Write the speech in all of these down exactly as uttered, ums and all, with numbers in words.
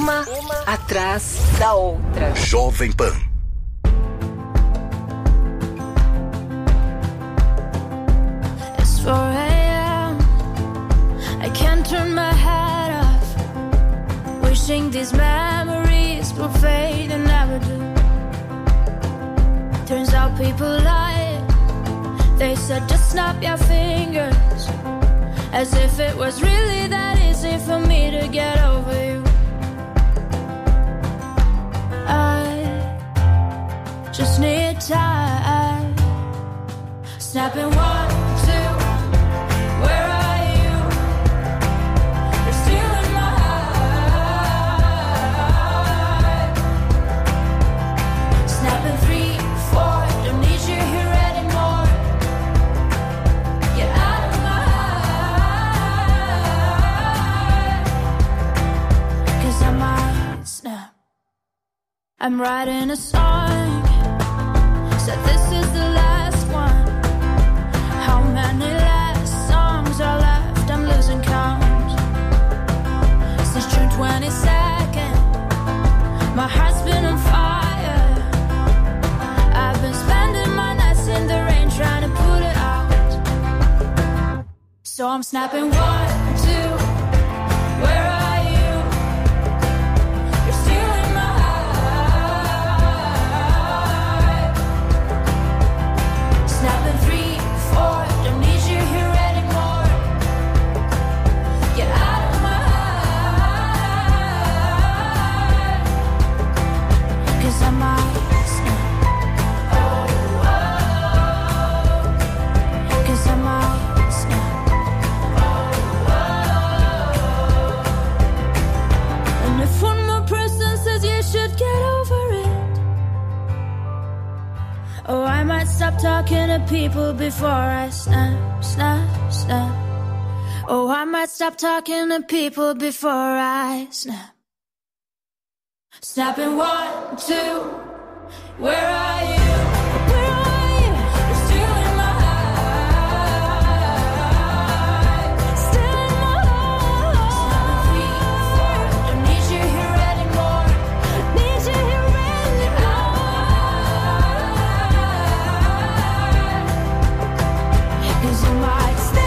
Uma atrás da outra. Jovem Pan. It's four a.m. I can't turn my head off. Wishing these memories will fade and never do. Turns out people lie. They said just snap your fingers, as if it was really that easy for me to get over you. I just need time. Snapping one, two, where are you? You're stealing my heart. Snapping three, four, don't need you here anymore. Get out of my heart. Cause I might snap. I'm writing a song, said this is the last one. How many last songs are left? I'm losing count. Since June twenty-second, my heart's been on fire. I've been spending my nights in the rain trying to put it out. So I'm snapping one, two, where are stop talking to people before I snap, snap, snap. Oh, I might stop talking to people before I snap. Snapping one, two, where are you? Where are you? You're stealing my heart. Stealing my heart. Snapping three, four, don't need you here anymore. Need you here anymore. Cause you might stay.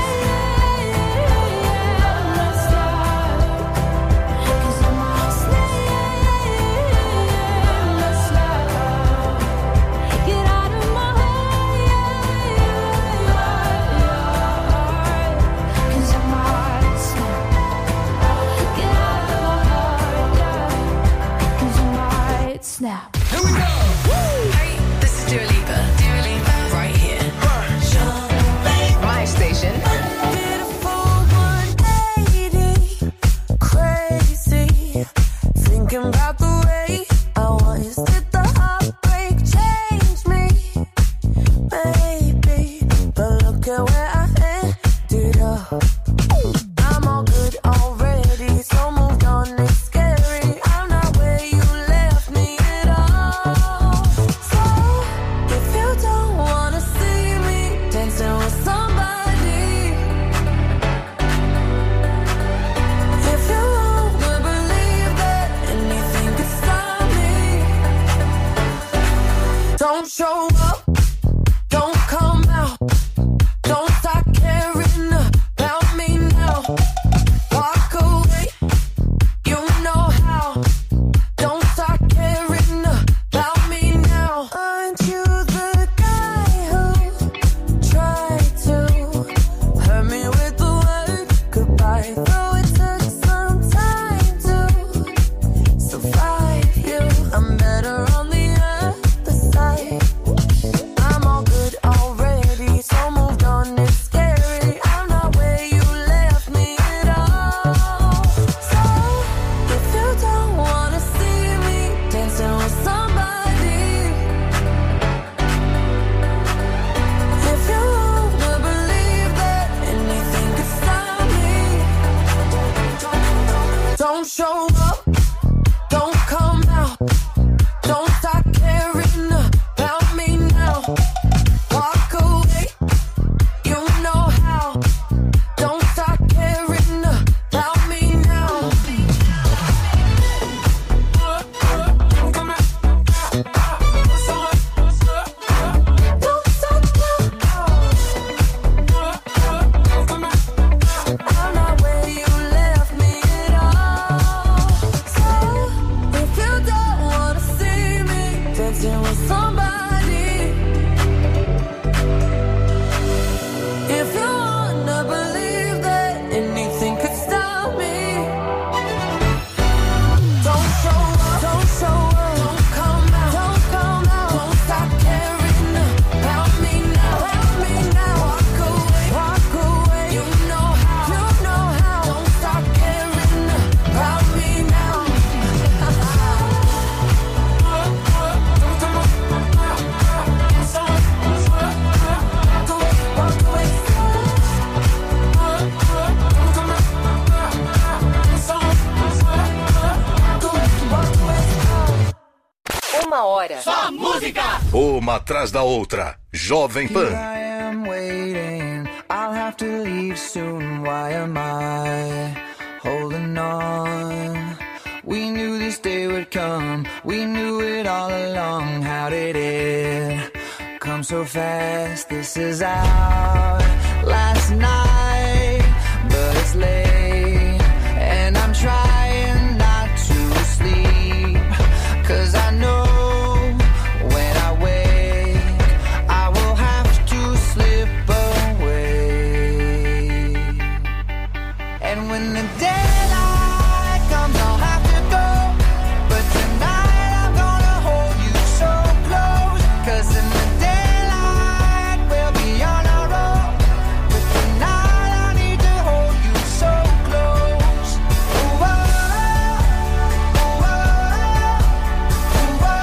música. Uma atrás da outra. Jovem Pan. Here I am waiting. I'll have to leave soon. Why am I holding on? We knew this day would come. We knew it all along. How did it come so fast? This is our last night, but it's late, and I'm trying not to sleep, 'cause I know when I wake I will have to slip away. And when the daylight comes I'll have to go, but tonight I'm gonna hold you so close, 'cause in the daylight we'll be on our own, but tonight I need to hold you so close. Ooh, oh, ooh, oh, ooh, oh,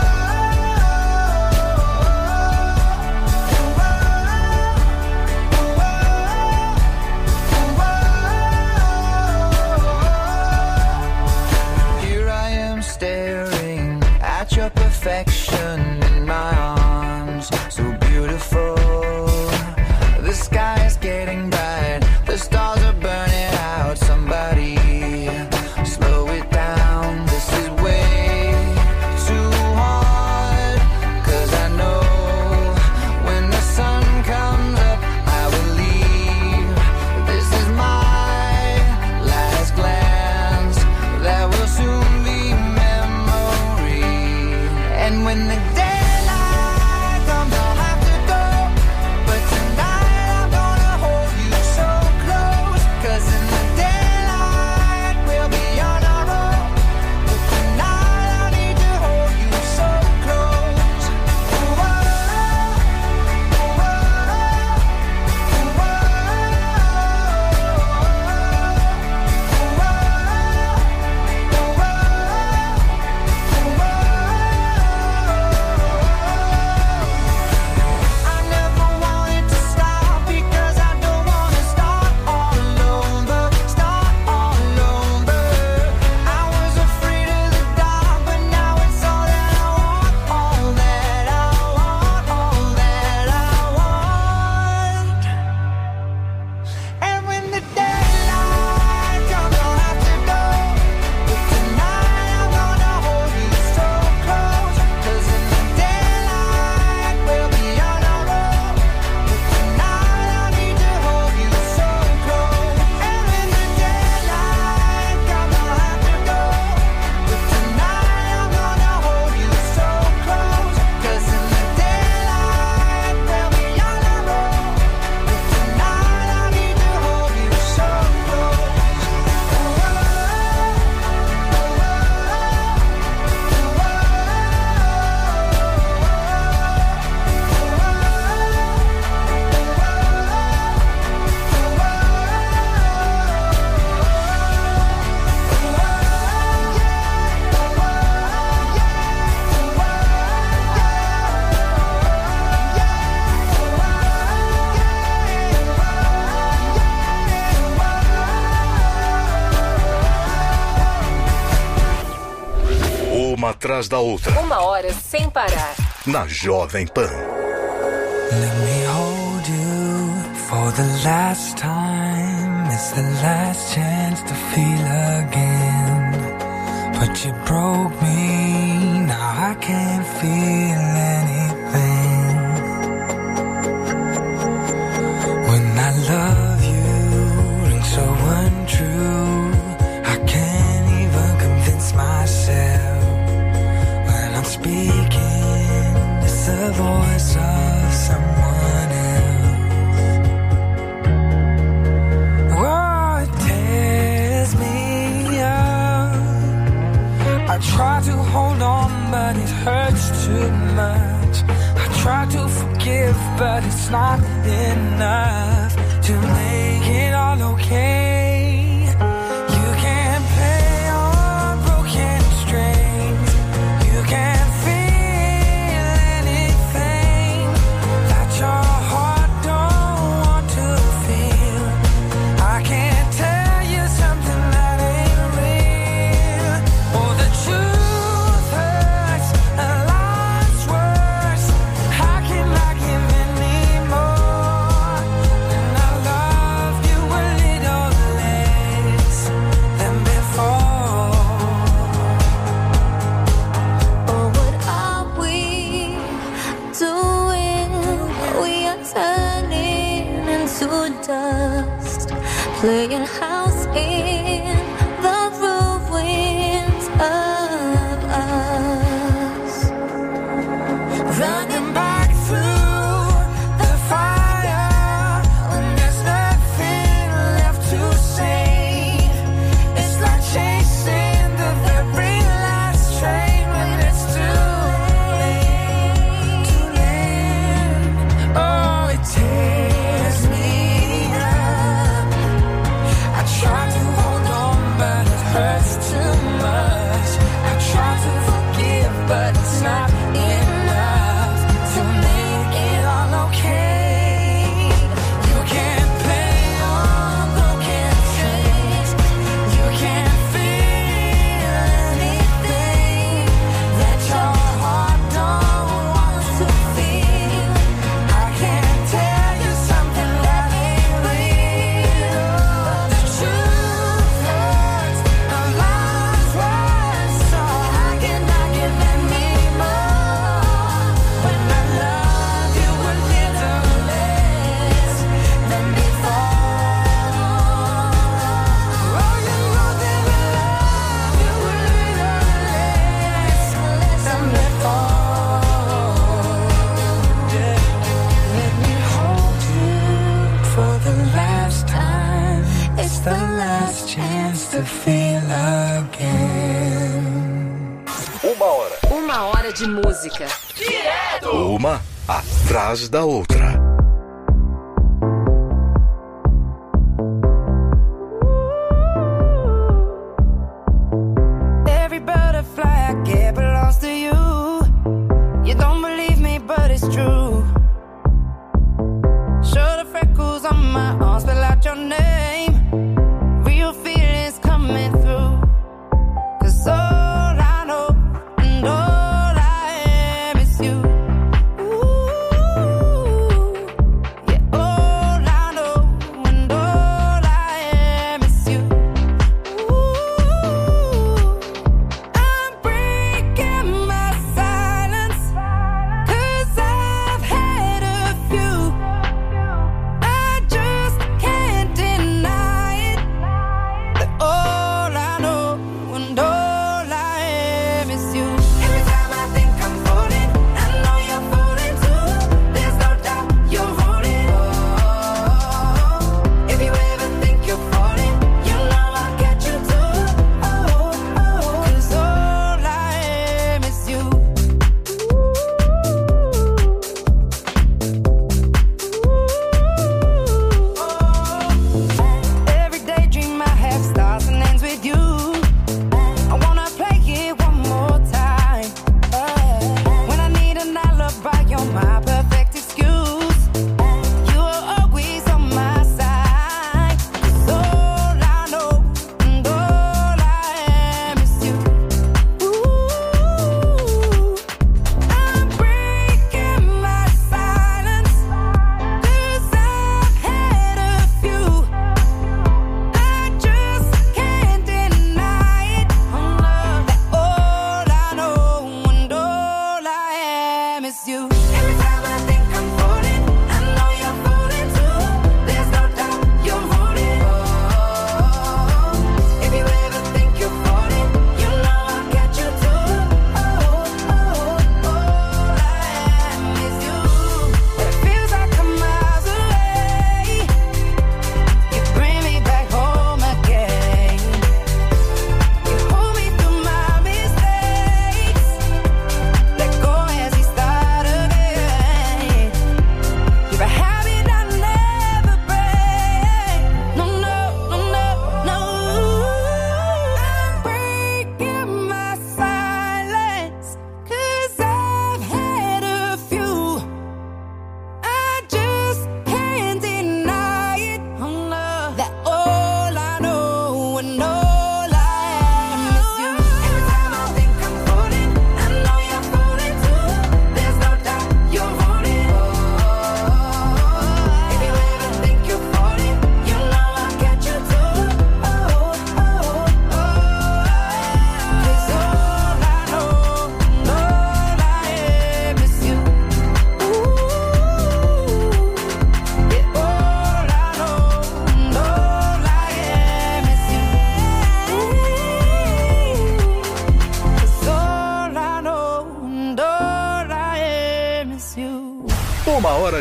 Here I am staring at your perfection in my arms, so beautiful. The sky is getting bright, the stars are burning out. Somebody slow it down, this is way too hard, 'cause I know when the sun comes up I will leave. This is my last glance, that will soon be memory. And when the daylight comes I'll have to go, but tonight I'm gonna hold you so close, 'cause in the daylight we'll be on our own, but tonight I need to hold you so close. Ooh, oh, ooh, oh, ooh, oh, ooh, I never wanted to stop, because I don't wanna start all alone, but start all alone, but I was afraid of the dark, but now it's all that I want, all that I want, all that I want. And when the daylight comes I'll have to go, but tonight I'm gonna hold you so close, 'cause in the daylight we'll be on our own, but tonight I need to hold you so close. And when the daylight comes I'll have to go, but tonight I'm gonna hold you so close, 'cause in the daylight we'll be on our own, but tonight I need to hold you so close. Uma atrás da outra. Uma hora sem parar. Na Jovem Pan. Let me hold you for the last time. It's the last chance to feel again. But you broke me, now I can't feel anything. When I love you, rings so untrue, I can't even convince myself. When I'm speaking, it's the voice of someone else. Oh, it tears me up. I try to hold on, but it hurts too much. I try to forgive, but it's not enough to make it all okay. You can't play on broken strings. You can't feel anything that your heart don't want to feel. I can't tell you something that ain't real. Oh, the truth hurts, and life's worth to dust, playing house in the ruins of us, running back through the fire when there's nothing left to say. It's like chasing the very last train when it's too late, too late. Oh, it tears me up. I try to hold on, but it hurts too much. I try to forgive, but it's not enough to make it all okay. You can't play on broken strings. You can't feel anything that your heart don't want to feel. I can't tell you something that ain't real. The truth hurts, our lives were so. How can I give anymore when I love you a little less than before? Oh, you know that I love you a little less than before. Let me hold you for the last time. It's the last chance to feel again. Uma hora. Uma hora de música. Uma atrás da outra. Every butterfly I get belongs to you. You don't believe me, but it's true. Show the freckles on my arm, spell out your name. Real feelings coming through. 'Cause all I know and all I am is you. Ooh.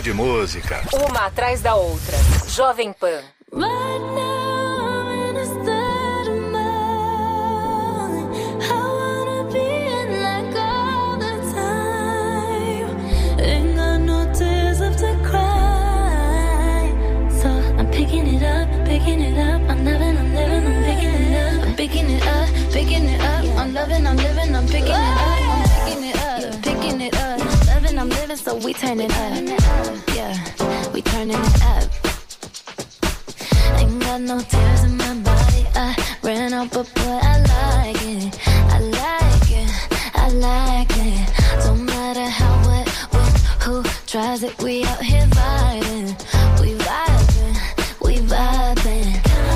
hora de música. Uma atrás da outra. Jovem Pan. Right now I'm in a state of mind. I wanna be in like all the time. Ain't got no tears left to cry. So I'm picking it up, picking it up. I'm loving, I'm living, I'm picking it up. I'm picking it up, picking it up. I'm loving, I'm living, I'm picking it up. I'm picking it up, picking it up. Loving, I'm living, so we turn it up. Yeah, we turning it up. Ain't got no tears in my body. I ran out, but boy, I like it. I like it. I like it. Don't matter how, what, when, who tries it. We out here vibing. We vibing. We vibing.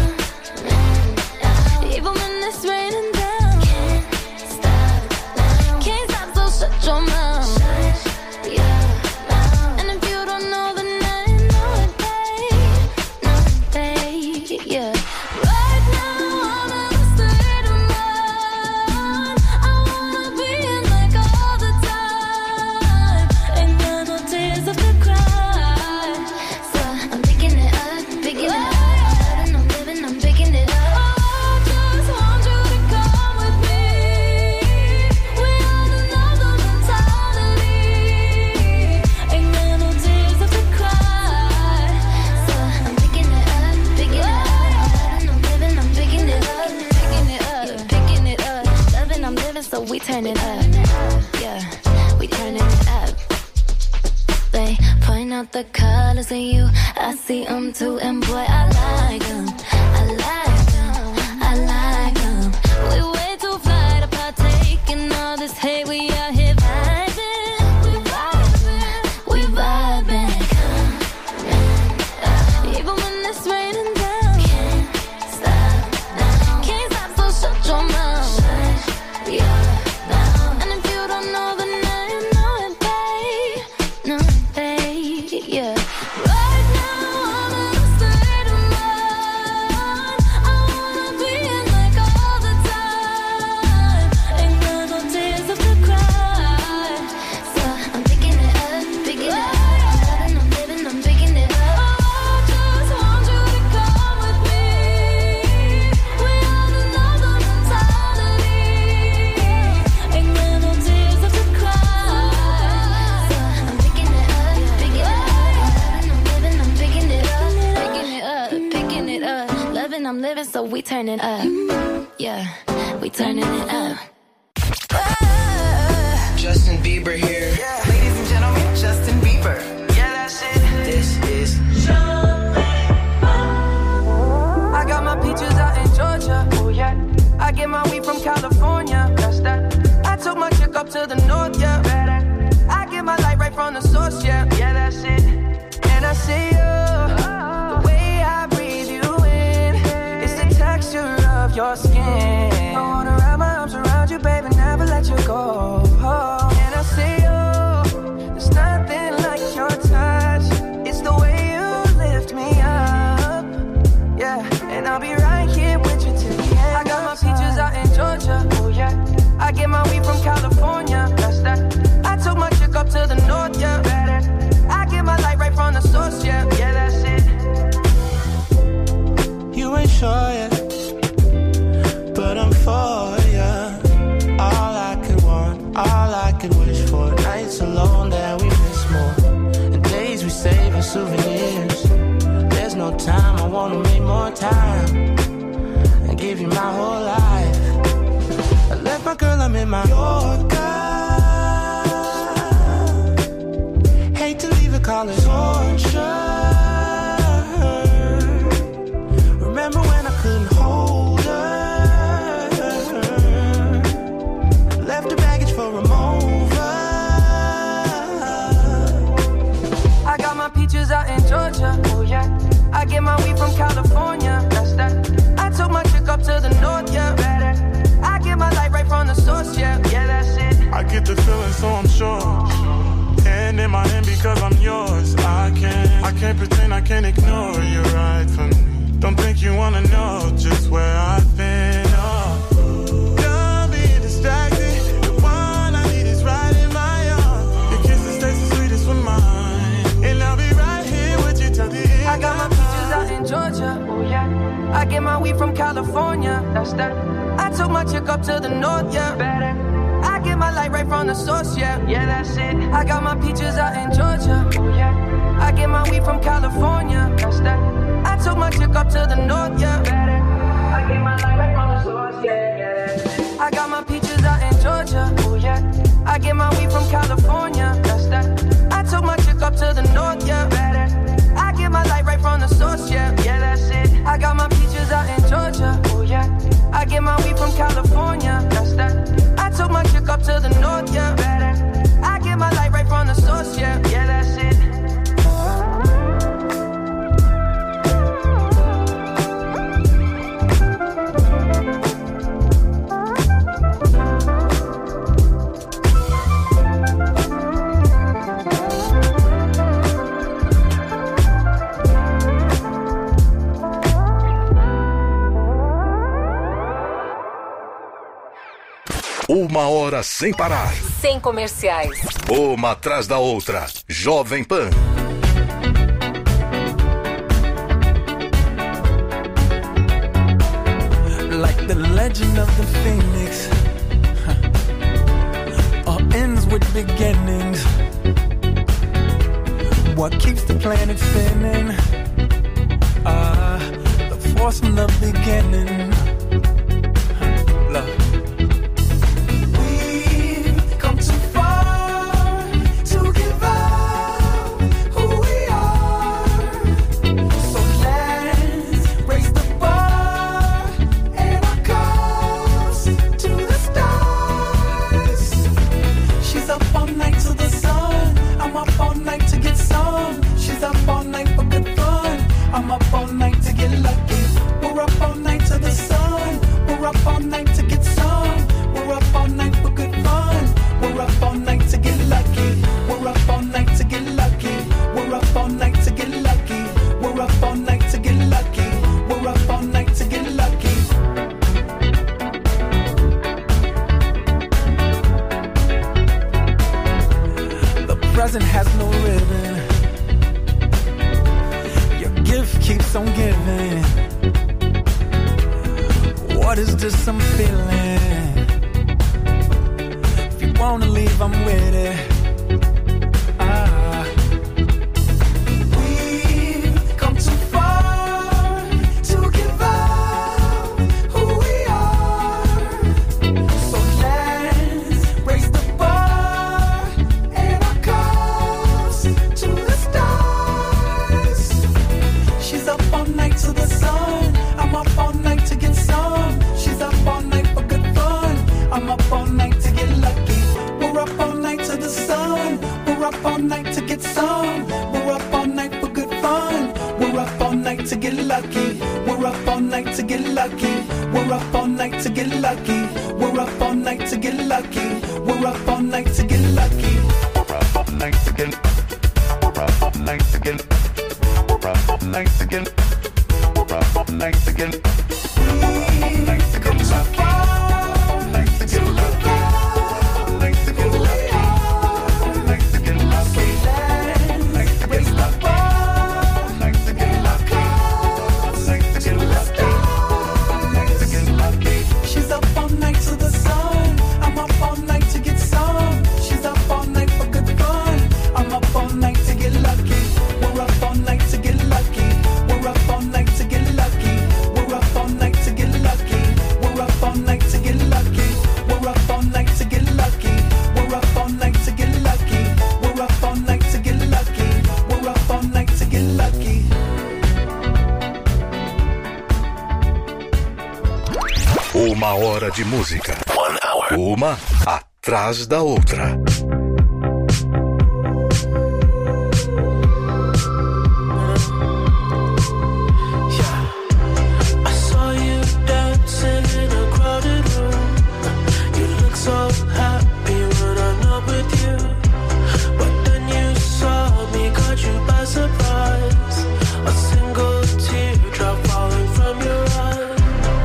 Even when it's raining down, can't stop now. Can't stop, so shut your mouth. Shut your mouth. And if you don't know, then I know it, babe. Know it, babe. Yeah. Right now I'm in a state of mind. I wanna be in like all the time. Ain't got no tears left to cry. So I'm picking it up, picking it up. I'm living, I'm picking it up. I just want you to come with me. We on another mentality. Ain't got no tears left to cry. So I'm picking it up, picking it up. I'm living, I'm picking it up, picking it up, picking it up. Loving, I'm living, so we turn it up. Yeah, we turning it up. They point out the colors in you. I see them too, and boy, I like them. I like them. I like them. We way too fly to partake in all this hate. We out here vibing. We vibing. We vibing. Even when it's raining down, can't stop now. Can't stop, so shut your mouth. Shut your mouth. And if you don't know, then I know it, babe. Know it, babe. Yeah. Right now I'm in a state of mind. I wanna be in like all the time. Ain't got no tears left to cry. So I'm picking it up, picking it up. I'm living, I'm picking it up. I just want you to come with me. We on another mentality. Ain't got no tears left to cry. So I'm picking it up, picking it up. I'm living, I'm picking it up, picking it up, picking it up. Loving, I'm living, so we turn it up. Yeah, we turning it up. Justin Bieber here. Ladies and gentlemen, Justin Bieber. Yeah, that's it. This is I got my peaches out in Georgia. Oh yeah. I get my weed from California. That's that. I took my chick up to the north, yeah. I get my light right from the source, yeah. Yeah, that's it. And I see you. The way I breathe you in. It's the texture of your skin. I wanna wrap my arms around you, baby, never let you go. And I see you. There's nothing like your touch. It's the way you lift me up. Yeah, and I'll be right here with you till the end. I got my peaches out in Georgia. Oh yeah. I get my weed from California. That's that. I took my chick up to the north, yeah. I get my light right from the source, yeah. Yeah, that's it. You ain't sure yet, but I'm for ya. All I could want, all I could wish for. Nights alone that we miss more, and days we save as souvenirs. There's no time, I wanna make more time and give you my whole life. I left my girl, I'm in my Yorker. Hate to leave it, call it torture. Remember when I couldn't hold her? Left the baggage for a mover. I got my peaches out in Georgia. Oh yeah. I get my weed from California. That's that. I took my chick up to the north, yeah. I get my light right from the source, yeah. Yeah, that's it. I get the feeling, so I'm sure. Hand in my hand because I'm yours. I can't, I can't pretend, I can't ignore you right from me. Don't think you wanna know just where I've been. Oh, don't be distracted. The one I need is right in my arms. Your kisses taste the sweetest with mine, and I'll be weed from California. That's that. I took my chick up to the north, yeah. Better. I get my light right from the source, yeah. Yeah, that's it. I got my peaches out in Georgia. Oh, yeah. I get my weed from California. That's that. I took my chick up to the north, yeah. Better. I get my light right from the source, yeah. Yeah, that's it. I got my peaches out in Georgia. Oh, yeah. I get my weed from California. That's that. I took my chick up to the north, yeah. Better. I get my light right from the source, yeah. Yeah, that's it. I got my peaches out in Georgia. Oh, yeah. I get my weed from California. That's that. I took my chick up to the north, yeah. Better. I get my light right from the source, yeah. Yeah, that's it. Uma hora sem parar. Sem comerciais. Uma atrás da outra. Jovem Pan. Like the legend of the phoenix, huh. All ends with beginnings. What keeps the planet spinning? Ah, uh, the force from the beginning. Huh. Love. I'm up all night to get lucky. We're up all night to the sun. We're up all night to get some. We're up all night for good fun. We're up all night to get lucky. We're up all night to get lucky. We're up all night to get lucky. We're up all night to get lucky. We're up all night to get lucky. The present has no ribbon. Gift keeps on giving. What is this I'm feeling? If you wanna leave, I'm with it. Ah. We've come too far to give up who we are. So let's raise the bar and our cups to the stars. She's up all night to the sun. I'm up all night to get some. She's up all night for good fun. I'm up all night to get lucky. We're up all night to the sun. We're up all night to get some. We're up all night for good fun. We're up all night to get lucky. We're up all night to get lucky. We're up all night to get lucky. We're up all night to get lucky. We're up all night to get lucky. We're up all night to get. We're up all night to get. We're up all night to get. We're up all night to get. We're up all night to get lucky. Uma hora de música. One hour. Uma atrás da outra.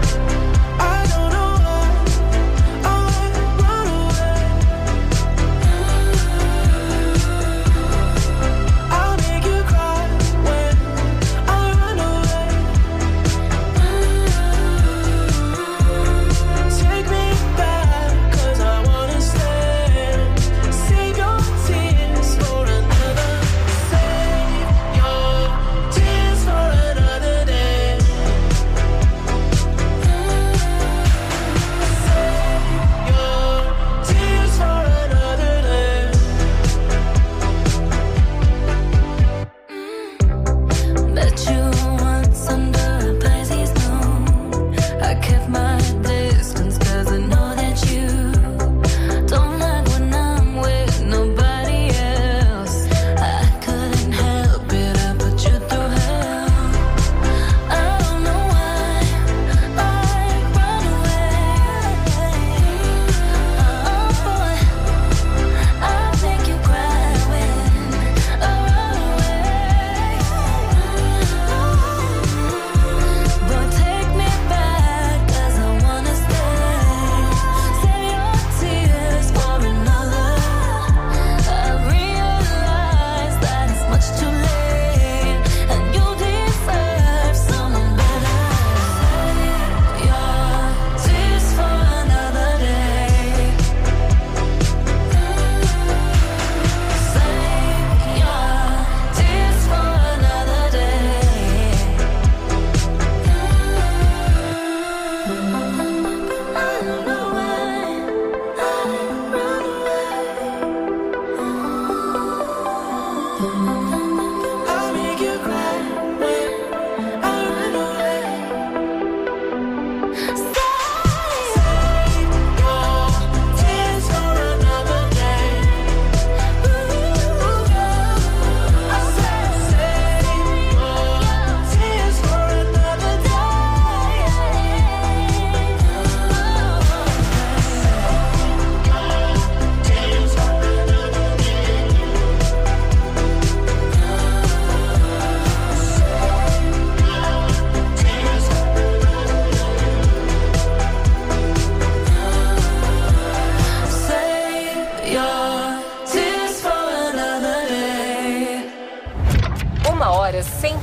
I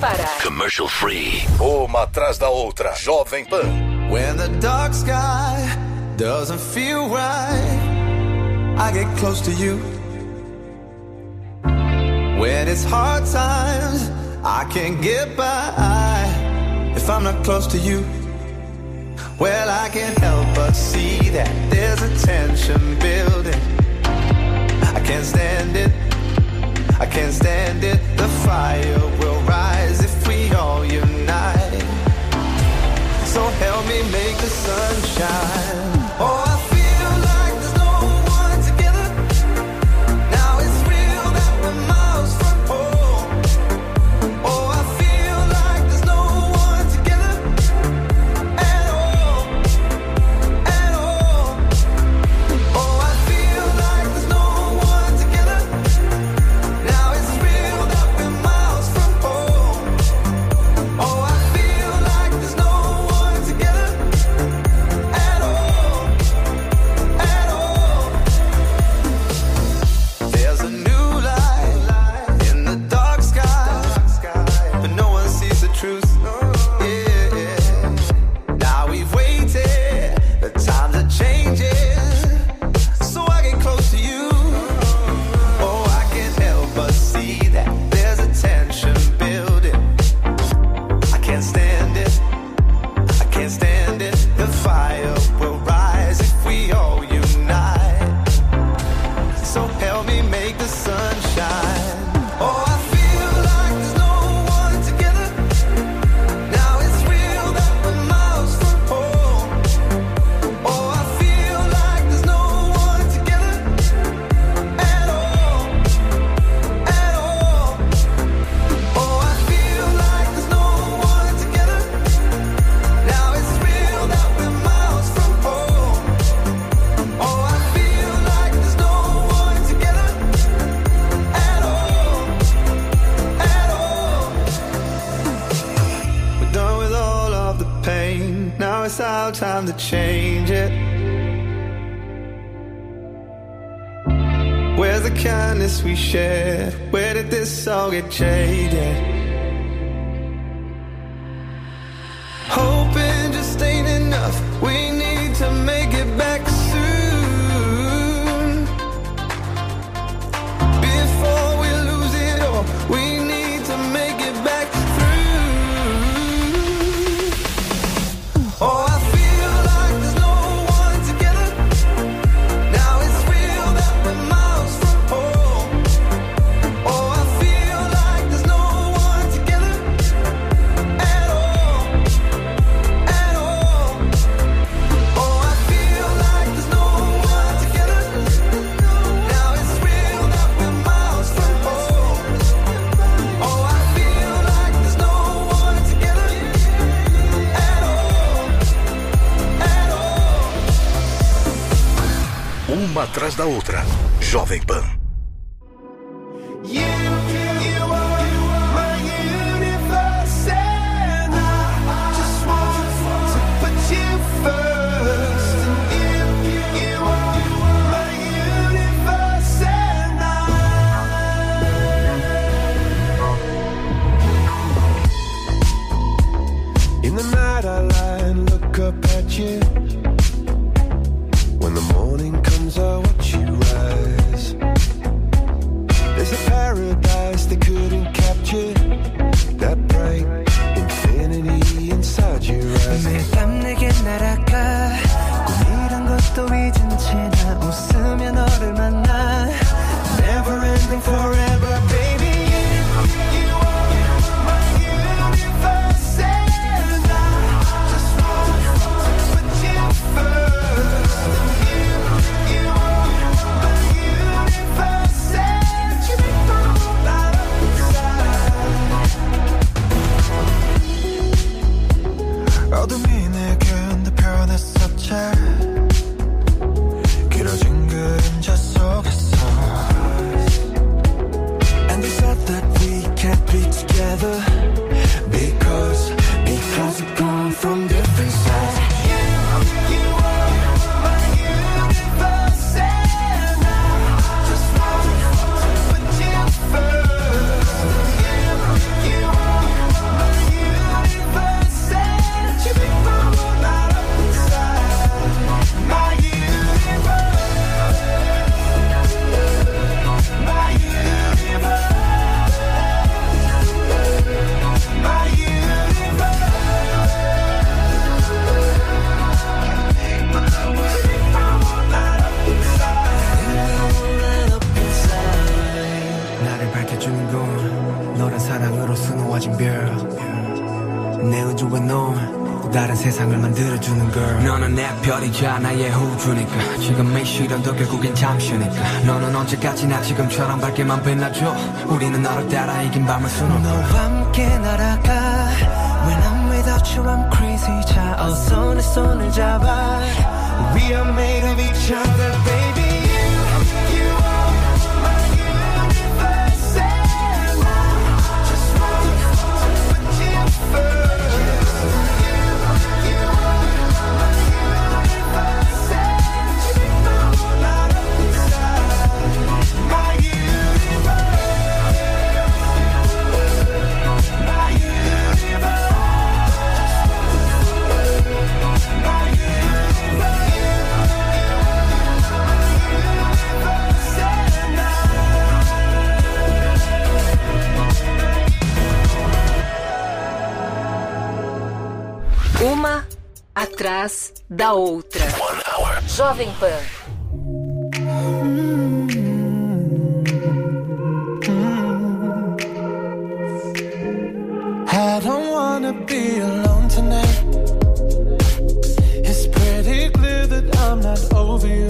parar. Commercial free. Uma atrás da outra. Jovem Pan. When the dark sky doesn't feel right, I get close to you. When it's hard times, I can't get by if I'm not close to you. Well, I can't help but see that there's a tension building. I can't stand it, I can't stand it. The fire will rise if we all unite. So help me make the sun shine. Oh, I feel like there's no one together. Now it's real that we're miles from home. Oh, I feel like there's no one together at all, at all. Oh, I feel like there's no one together. Now it's real that we're miles from home. Oh, I feel like there's no one together at all, at all. There's a new light in the dark sky, but no one sees the truth. Yeah. Now we've waited, the times are changing, so I get close to you. Oh, I can't help but see that there's a tension building. I can't stand it, I can't stand it. The fire will rise if we all unite. So help me make the sun shine. Oh, I feel like there's no one together. Now it's real that we're miles from home. Oh, I feel like there's no one together at all, at all. Oh, I feel like there's no one together. Now it's real that we're miles from home. Oh, I feel like there's no one together at all, at all. We're done with all of the pain. Now it's our time to change it. Where's the kindness we shared? Where did this all get jaded? Hoping just ain't enough. We need to make it back soon. Before we lose it all, we need to make it back through. Oh, I feel like there's no one together. Now it's real that we're miles from home. Oh, I feel like there's no one together at all, at all. Oh, I feel like there's no one together. Now it's real that we're miles from home. Oh, I feel like there's no one together at all, at all. Uma atrás da outra. Jovem Pan. You, you are my universe, and I just want to put you first. And you, you are my universe, and I. In the night I lie and look up at you. When the morning comes I watch you rise. There's a paradise they couldn't capture. That bright infinity inside your eyes. 매일 밤 내게 날아가 꿈이란 것도 잊은 채 나 웃으며 너를 만나 Never ending forever, baby. You are my universe, and I just want to put you first. You, you are my universe, and you make my whole life inside. 어둠이 내겐 더 변했었지. 길어진 그림자 속에서. And they said that we can't be together because, because we've come from different sides. You, you are my universe, and I just want to put you first. You, you are girl. 내 우주에 넌 또 다른 세상을 만들어주는 girl. 너는 내 별이자 나의 호주니까 지금의 시련도 결국엔 잠시니까 너는 언제까지나 지금처럼 밝게만 빛나줘. 우리는 너를 따라 이긴 밤을 수놓아. 너와 함께 날아가. When I'm without you I'm crazy. 자 어서 내 손을 잡아. We are made of each other baby. Uma atrás da outra. Jovem Pan. I don't wanna be alone tonight. It's pretty clear that I'm not over you.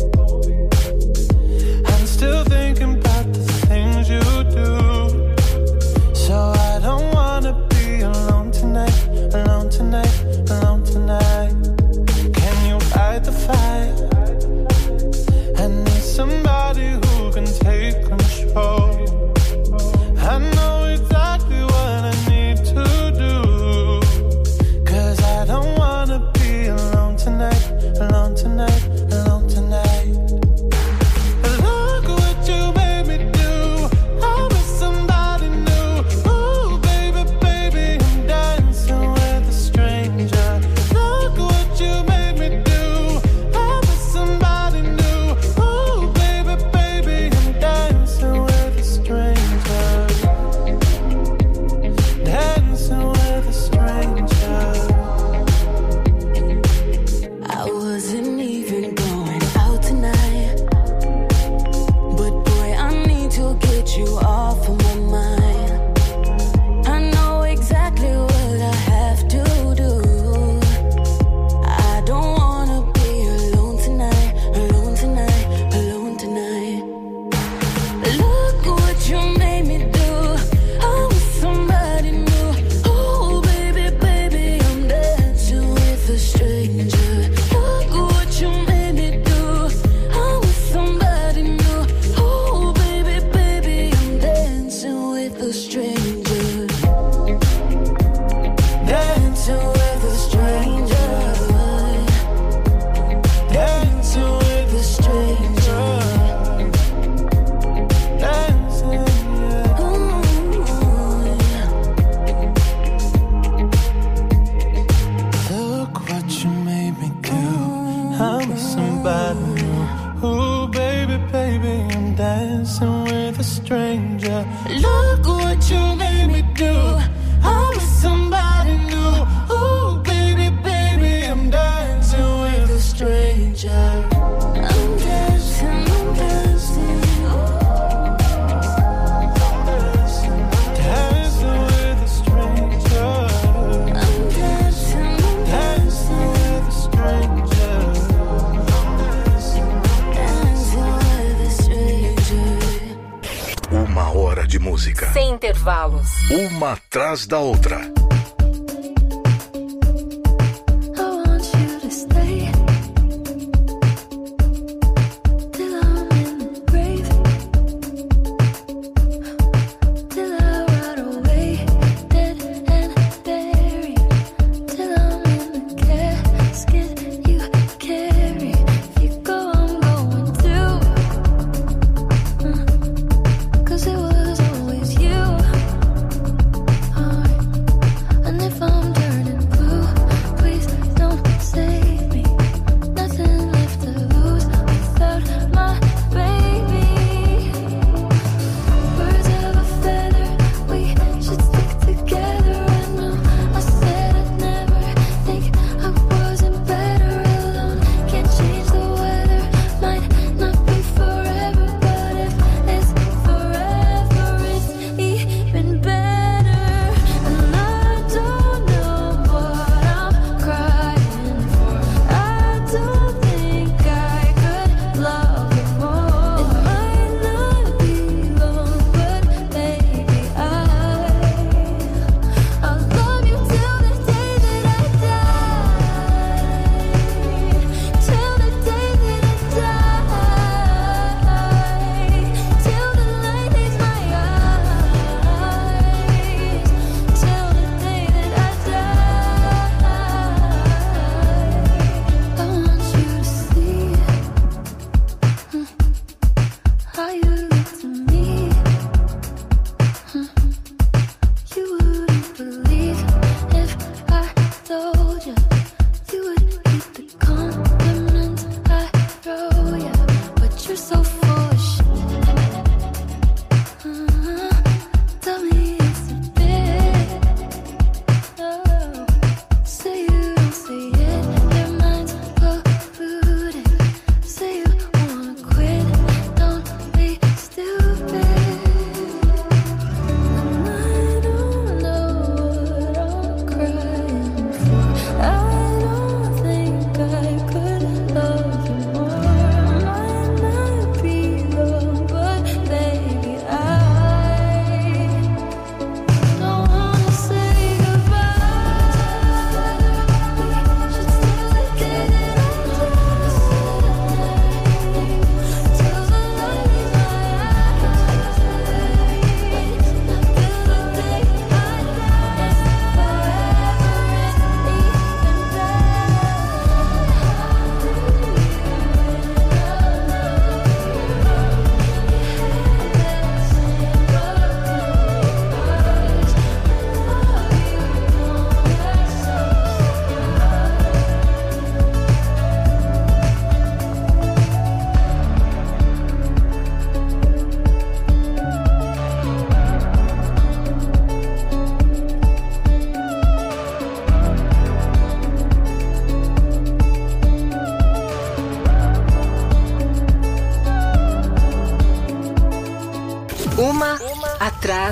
I'm still thinking about the things you do. So I don't wanna be alone tonight. Alone tonight, alone tonight. Can you fight the fire? I need somebody who can take control. I know exactly what I need to do. Cause I don't wanna be alone tonight. Alone tonight, alone tonight. Look what you made me do. I'm with somebody new. Ooh, baby, baby, I'm dancing with a stranger. Look what you made me do. I'm with somebody new. Ooh, baby, baby, I'm dancing with a stranger. Dancing with a stranger. I wasn't even going out tonight, but boy, I need to get you off of my mind. I know exactly what I have to do. I don't wanna be alone tonight, alone tonight, alone tonight. Look what you made me do. I'm with somebody new. Oh baby, baby, I'm dancing with a stranger. Look what you made me do. I'm with somebody new. Oh baby, baby, I'm dancing with a stranger. Dancing with a stranger. Dancing with a stranger. Dancing, yeah. Look what you made me do. I'm with somebody new. Ooh, baby, baby, I'm dancing with a stranger. Look what you made me do. I'm with somebody new. Ooh, baby, baby, I'm dancing with a stranger. I'm dancing, I'm dancing. Dancing with a stranger. I'm dancing, I'm Dancing with a stranger. dancing with a stranger. Uma hora de música. Sem intervalos. Uma atrás da outra. I want you to stay till I'm in the grave, till I rot away, dead and buried, till I'm in the casket you carry. If you go, I'm going too. Uh, Cause it was always you. Alright.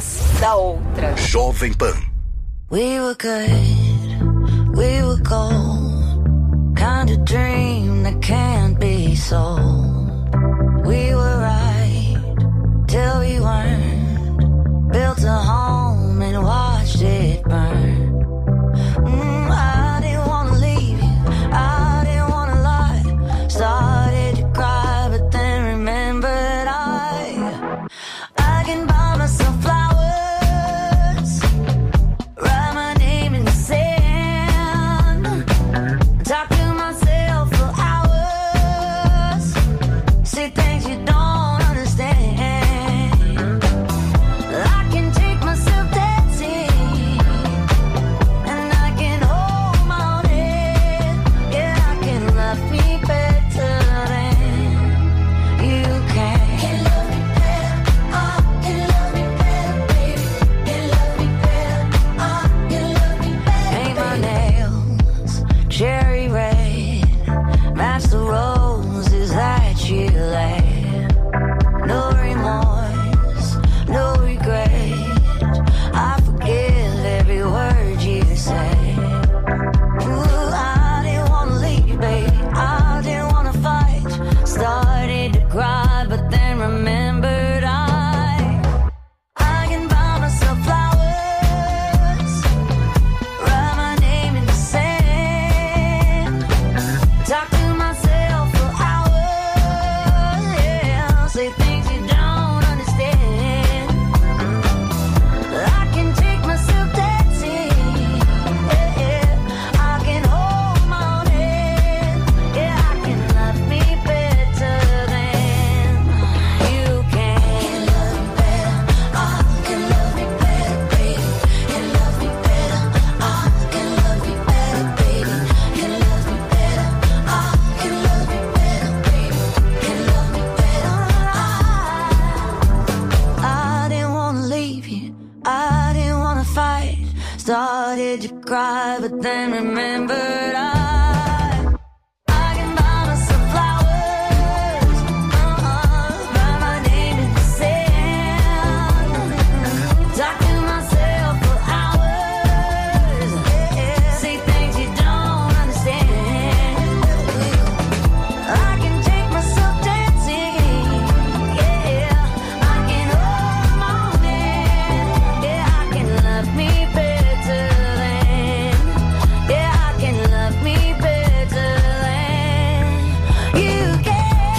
Atrás da Outra. Jovem Pan. We were good, we were gold, kind of dream that can't be sold. We were right till we weren't, built a home and watched it burn. Mm, I didn't wanna leave you, I didn't wanna lie. Started to cry, but then remembered I I can buy myself flowers, write my name in the sand, talk to myself for hours, say things you don't understand. I can take myself dancing, and I can hold my own head. Yeah, I can love me better than you can. Can love me better, oh, can love me better, baby. Can love me better, oh, can love me better. Paint my nails cherry red, match the roses that you laid. No remorse, no regret. I forgive every word you say. Ooh, I didn't wanna leave, baby. I didn't wanna fight. Started to cry, but then remembered I I can buy myself flowers, write my name in the sand, talk to myself for hours, yeah, say things you don't understand. I can take myself dancing, yeah, yeah. I can hold my own head, yeah, I can love me better than you can. Can love me better, oh, can love me better, baby. Can love me better, oh, can love me better, baby. Can love me better, oh, can love me better, baby. Can love me better, oh. I didn't wanna leave you, I didn't wanna fight. Started to cry, but then remembered I I can buy myself flowers, uh-uh, write my name in the sand, talk to myself for hours, yeah, say things you don't understand. I can take myself dancing, yeah, I can hold my own hand, yeah, I can love me better than, yeah, I can love me better than you can.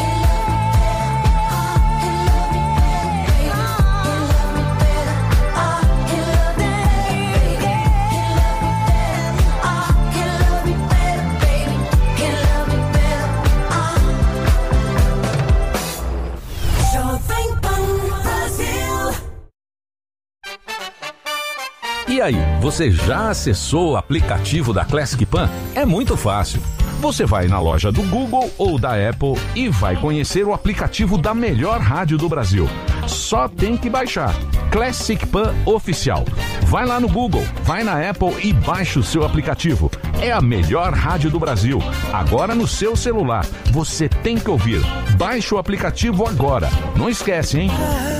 E aí, você já acessou o aplicativo da Classic Pan? É muito fácil. Você vai na loja do Google ou da Apple e vai conhecer o aplicativo da melhor rádio do Brasil. Só tem que baixar. Classic Pan Oficial. Vai lá no Google, vai na Apple e baixa o seu aplicativo. É a melhor rádio do Brasil. Agora no seu celular. Você tem que ouvir. Baixe o aplicativo agora. Não esquece, hein?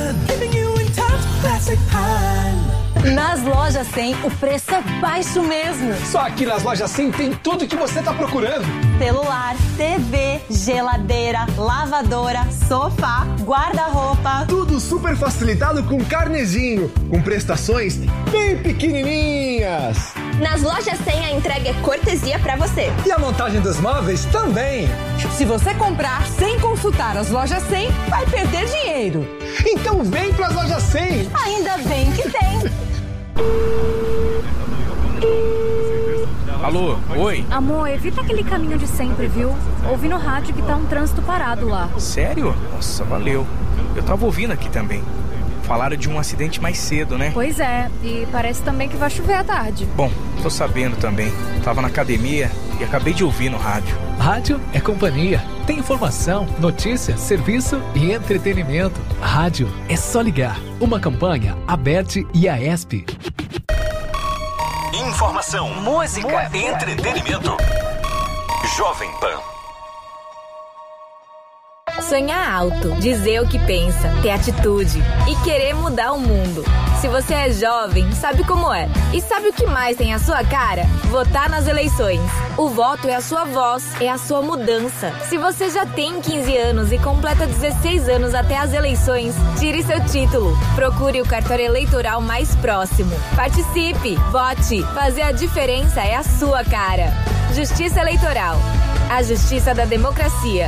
Nas lojas cem, o preço é baixo mesmo. Só aqui nas lojas cem tem tudo que você tá procurando. Celular, T V, geladeira, lavadora, sofá, guarda-roupa. Tudo super facilitado com carnezinho, com prestações bem pequenininhas. Nas lojas cem a entrega é cortesia pra você. E a montagem dos móveis também. Se você comprar sem consultar as lojas cem, vai perder dinheiro. Então vem pras lojas cem. Ainda bem que tem. Alô, oi? Amor, evita aquele caminho de sempre, viu? Ouvi no rádio que tá um trânsito parado lá. Sério? Nossa, valeu. Eu tava ouvindo aqui também. Falaram de um acidente mais cedo, né? Pois é, e parece também que vai chover à tarde. Bom, tô sabendo também. Tava na academia e acabei de ouvir no rádio. Rádio é companhia. Tem informação, notícia, serviço e entretenimento. Rádio é só ligar. Uma campanha, Aberte e a ESP. Informação, música, entretenimento. Jovem Pan. sonhar alto, dizer o que pensa, ter atitude e querer mudar o mundo. Se você é jovem, sabe como é. E sabe o que mais tem a sua cara? Votar nas eleições. O voto é a sua voz, é a sua mudança. Se você já tem quinze anos e completa dezesseis anos até as eleições, tire seu título. Procure o cartório eleitoral mais próximo. Participe, vote. Fazer a diferença é a sua cara. Justiça Eleitoral. A justiça da democracia.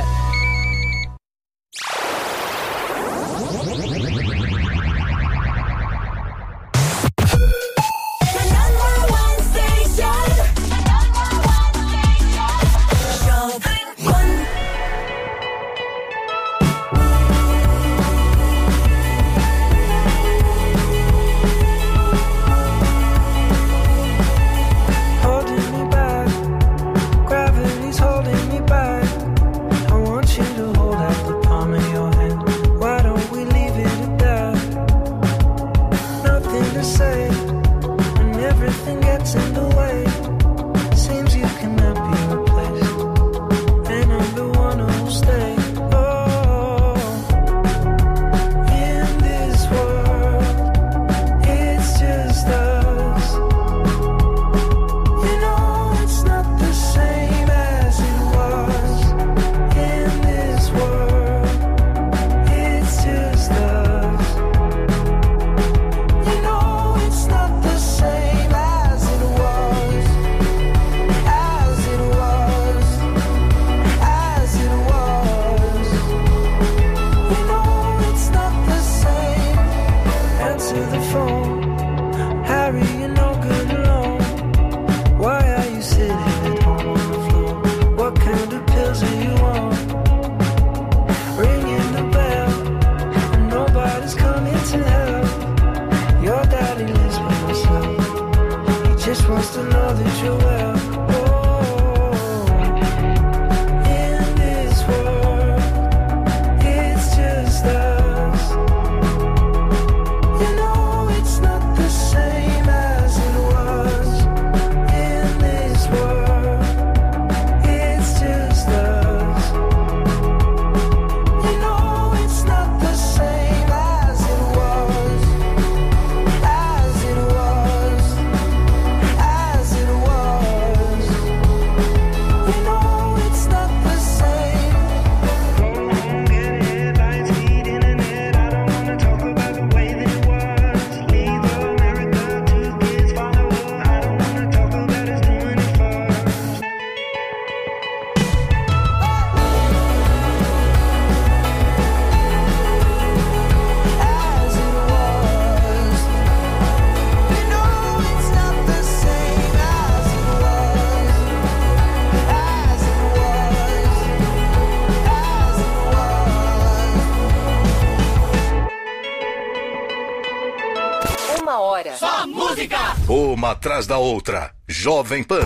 Uma atrás da outra. Jovem Pan.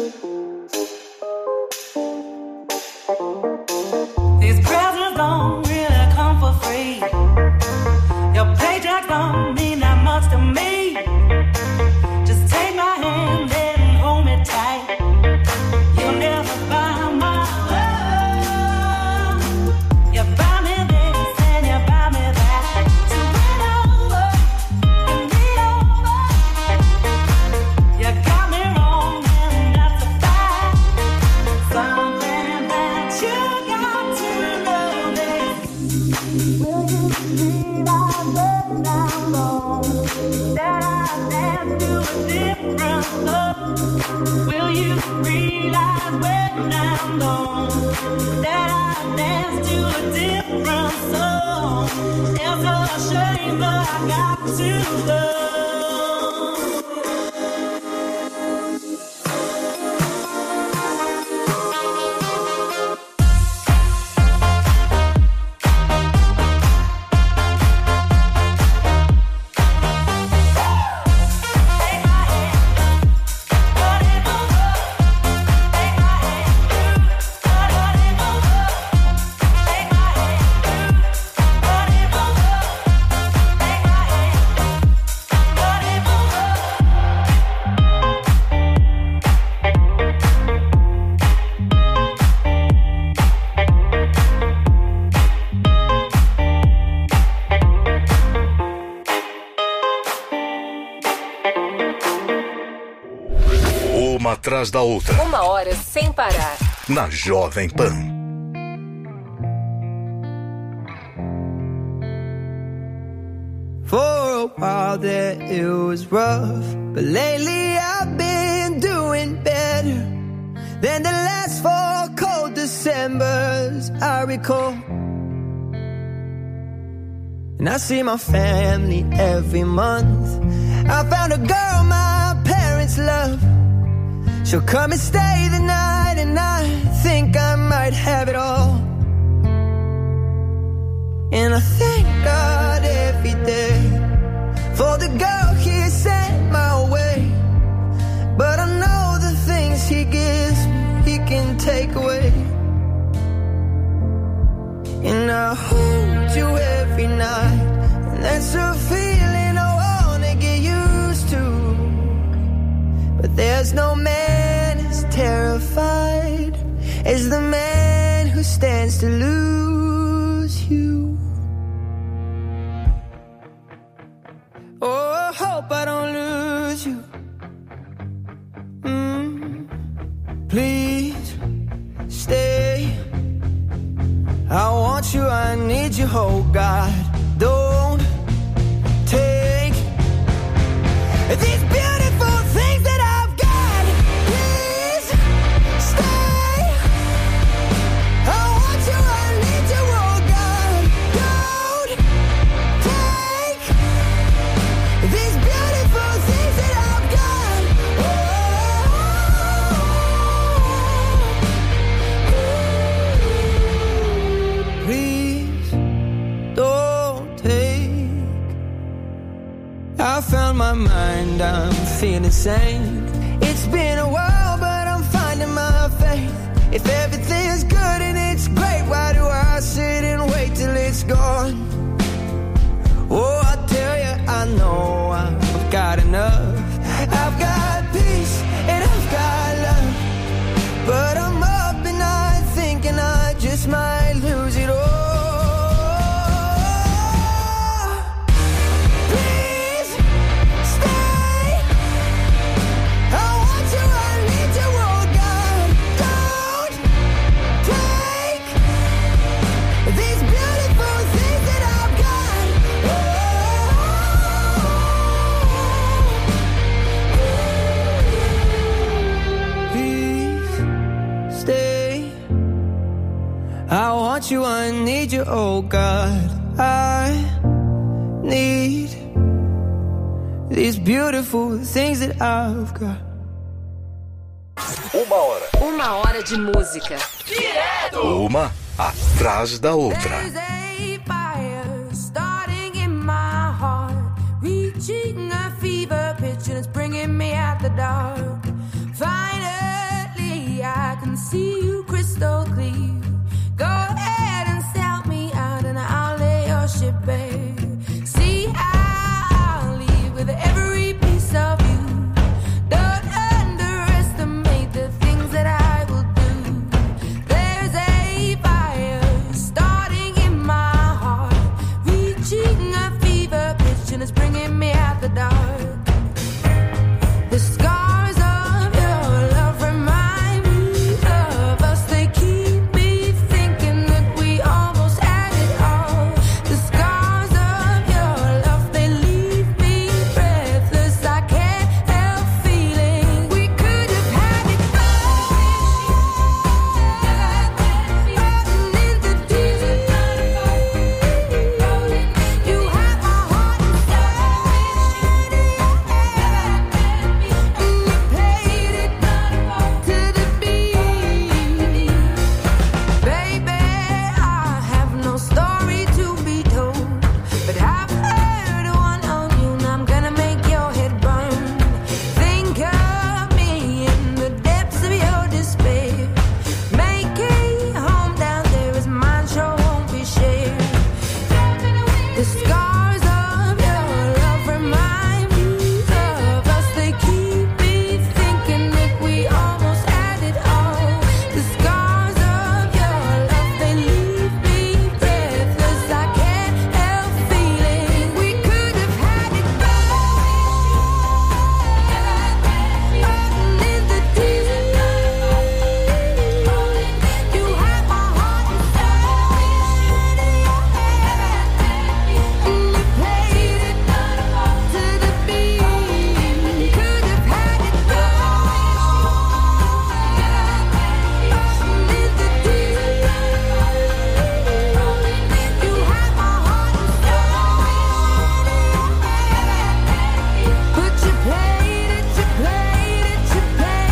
These presents don't Will you realize when I'm gone that I dance to a different song? It's a shame, but I got to go. Uma atrás da outra. Uma hora sem parar. Na Jovem Pan. For a while there it was rough, but lately I've been doing better than the last four cold Decembers I recall. And I see my family every month. I found a girl my parents love. She'll come and stay the night, and I think I might have it all. And I thank God every day for the girl He sent my way. But I know the things He gives me, He can take away. And I hold you every night, and that's a feeling I wanna get used to. But there's no man as terrified as the man who stands to lose you. Oh, I hope I don't lose you. Mm, please stay. I want you, I need you, oh God. Don't take these beautiful things that I've got. Please stay. I want you, I need you, oh God. Don't take these beautiful things that I've got. Oh, please don't take. I found my mind, I'm feeling sane. It's been a while, but I'm finding my faith. If everything's good and it's great, why do I sit and wait till it's gone? Oh, I tell you, I know I've got enough. I've got peace and I've got love. But I'm up and I thinking I just might lose it all. I want you, I need you, oh God. I need these beautiful things that I've got. Uma hora. Uma hora de música. Direto. Uma atrás da outra. There's a fire starting in my heart, reaching a fever pitch and it's bringing me out the dark.